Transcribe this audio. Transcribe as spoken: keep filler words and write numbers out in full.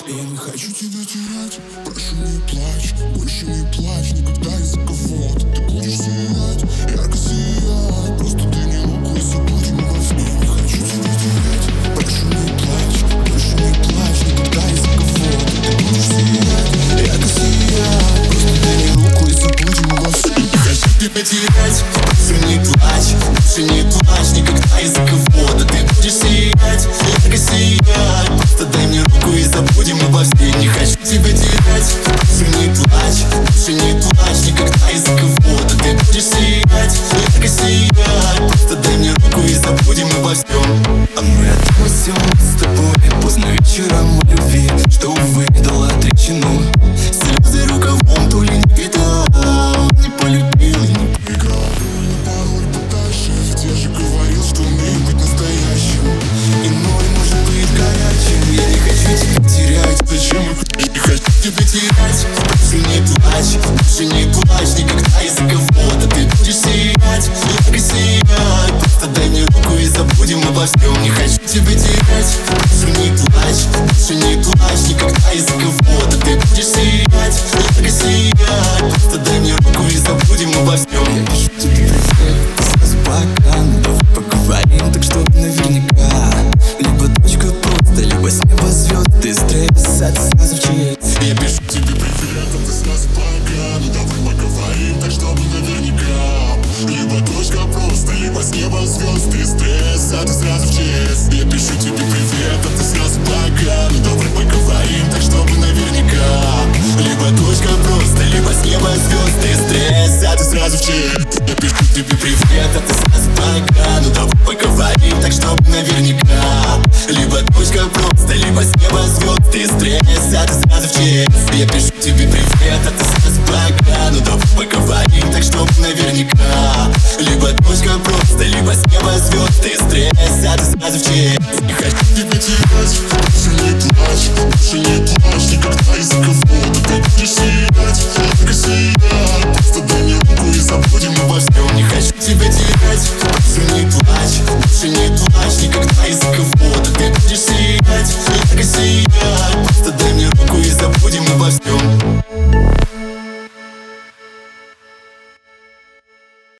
Я не хочу тебя терять, прошу не плачь, больше не плачь никогда из-за кого-то. Ты будешь сиять, ярко сиять, просто ты не руку и забудем обо всем. Я не хочу тебя терять, прошу не плачь, больше не плачь никогда из-за кого-то. Ты будешь сиять, ярко сиять, просто ты не руку и забудем обо всем. Я не хочу тебя терять, прошу не плачь, больше не плачь никогда из-за кого-то. Ты будешь сиять, ярко сиять, просто дай мне руку и забудем обо всем. Не хочу тебя терять, больше не плачь, больше не плачь никогда из-за кого-то. Ты будешь сиять, ярко сиять, просто дай мне руку и забудем обо всем. А мы отпустим с тобой поздно вечером о любви, что, увы, дала трещину. Слезы рукавом то ли не видал, не полюбил и не поиграл. Порой подальше, где же говорил, что умею быть настоящим. Иной может быть горячим. Я не хочу тебя терять, зачем я не хочу тебя терять. Больше не плачь, больше не плачь никогда из-за кого-то. Ты будешь сиять, ярко сиять, просто дай мне руку и забудем обо всем. Не хочу тебя терять, больше не плачь, больше не плачь никогда из-за кого-то. Ты будешь сиять, ярко сиять, просто дай мне руку и забудем обо всем. Я пишу тебе привет, сразу пока, ну давай поговорим, так чтобы наверняка. Либо точка просто, либо с неба звезды, стресс, а ты сразу в честь. Я пишу тебе привет, а ты сразу пока, ну давай поговорим, так чтобы наверняка. Либо точка просто, либо с неба звезды, стресс, а ты сразу в честь. Я пишу тебе привет, а ты сразу пока, ну давай поговорим, так чтобы наверняка. Либо точка просто, либо с неба звезды, стресс, а ты сразу в честь. Я пишу тебе привет, а ты сразу пока, ну давай поговорим, так чтобы наверняка. Либо точка просто, либо с неба звезды, стресс, а ты сразу в честь. Я пишу тебе привет, а ты сразу пока, ну давай поговорим, так чтобы наверняка. Либо точка просто, либо с неба звезды, стресс, а ты сразу в честь.